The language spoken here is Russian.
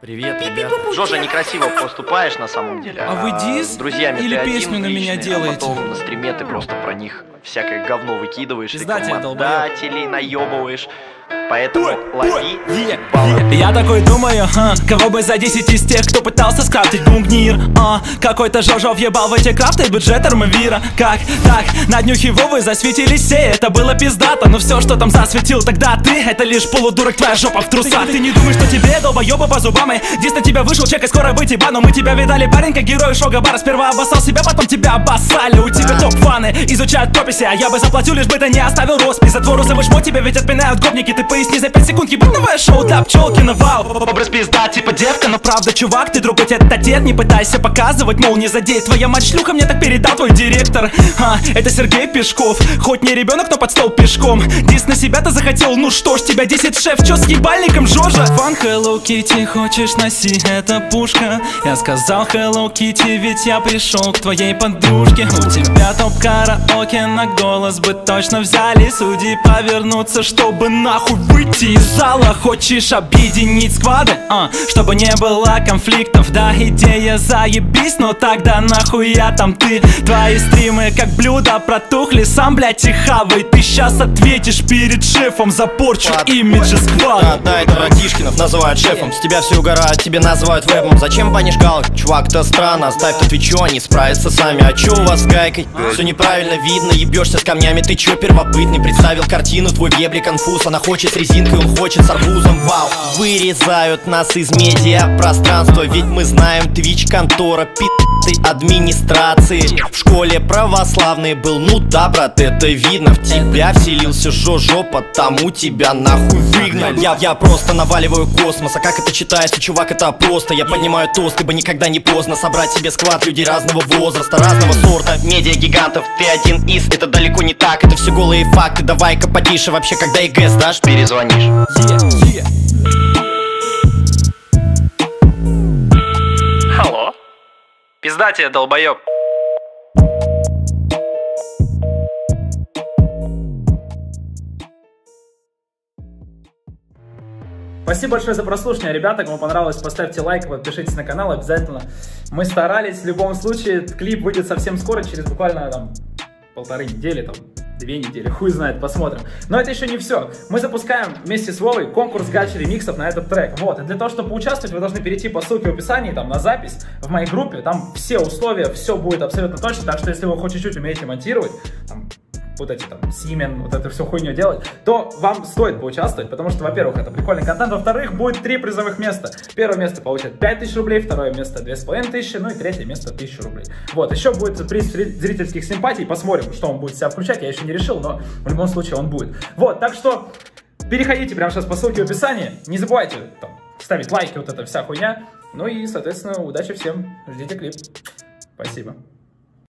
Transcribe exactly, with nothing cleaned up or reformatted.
Привет, ребята. Жожа, некрасиво поступаешь на самом деле. А вы дис с друзьями или ты песню один на меня личный, делаете? А потом на стриме ты просто про них всякое говно выкидываешь, Пиздатели, рекламодателей наебываешь. Поэтому лови yeah, yeah. Я такой думаю, а, кого бы за десять из тех, кто пытался скрафтить гунгнир, а, какой-то Жожо въебал в эти крафты бюджет Армавира. Как так, на днюхе Вовы засветились все, это было пиздато. Но все, что там засветил тогда ты, это лишь полудурок, твоя жопа в трусах. Ты не думаешь, что тебе долбоёба по зубам, и здесь на тебя вышел чек, и скоро быть еба. Но мы тебя видали, парень, как герой шоу Габара. Сперва обоссал себя, потом тебя обоссали. У тебя топ-фаны изучают прописи, а я бы заплатил, лишь бы ты не оставил роспись. Затвор розовый жмот, тебя ведь отпинают гопники. Ты поясни за пять секунд, ебать новое шоу для Пчелкина, вау. Образ пизда, типа девка, но правда, чувак, ты другой тет-а дед. Не пытайся показывать, мол, не задей. Твоя мать шлюха, мне так передал твой директор. А, это Сергей Пешков, хоть не ребенок, но под стол пешком. Дис на себя ты захотел, ну что ж, тебя десять шеф, чё с ебальником, Жожа? Фан Hello Kitty, хочешь носи, это пушка. Я сказал Hello Kitty, ведь я пришел к твоей подружке. У тебя топ-караоке, на голос бы точно взяли. Судьи повернуться, чтобы нахуй выйти из зала. Хочешь объединить сквады, а, чтобы не было конфликтов. Да, идея заебись, но тогда нахуя там ты? Твои стримы как блюдо протухли, сам, блядь, и хавай. Ты сейчас ответишь перед шефом за порчу имиджа сквада. Да, да, это Радишкинов называют шефом. С тебя все угорают, тебе называют вебом. Зачем банишь галок? Чувак, это странно. Оставь тут твичу, они справятся сами. А чё у вас с гайкой? Все неправильно видно, ебешься с камнями. Ты чё первобытный? Представил картину, твой вебли конфуз. Она хочет с резинкой, он хочет с арбузом. Вау, вырезают нас из медиа пространства. Ведь мы знаем, твич контора пи***й администрации. В школе православный был, ну да, брат, это видно. В тебя вселился Жожо, потому тебя нахуй выгнал. Я, я просто наваливаю космос, а как это читается, чувак, это просто. Я поднимаю тост, ибо никогда не поздно собрать себе сквад людей разного возраста, разного сорта. Медиа-гигантов, ты один из, это далеко не так. Это все голые факты, давай-ка потише. Вообще, когда ЕГЭ сдашь, перезвонишь. Yeah, yeah. Алло? Пизда тебе, долбоёб. Спасибо большое за прослушивание, ребята. Кому понравилось, поставьте лайк, подпишитесь на канал обязательно. Мы старались, в любом случае, клип выйдет совсем скоро, через буквально там полторы недели, там две недели, хуй знает, посмотрим. Но это еще не все. Мы запускаем вместе с Вовой конкурс гачи-ремиксов на этот трек. Вот, и для того, чтобы поучаствовать, вы должны перейти по ссылке в описании, там, на запись в моей группе. Там все условия, все будет абсолютно точно. Так что, если вы хоть чуть-чуть умеете монтировать, там, вот эти там Симен, вот эту всю хуйню делать, то вам стоит поучаствовать, потому что, во-первых, это прикольный контент, во-вторых, будет три призовых места. Первое место получит пять тысяч рублей, второе место две с половиной тысячи, ну и третье место тысячу рублей. Вот, еще будет приз зрительских симпатий, посмотрим, что он будет себя включать, я еще не решил, но в любом случае он будет. Вот, так что переходите прямо сейчас по ссылке в описании, не забывайте там ставить лайки, вот эта вся хуйня, ну и, соответственно, удачи всем, ждите клип. Спасибо.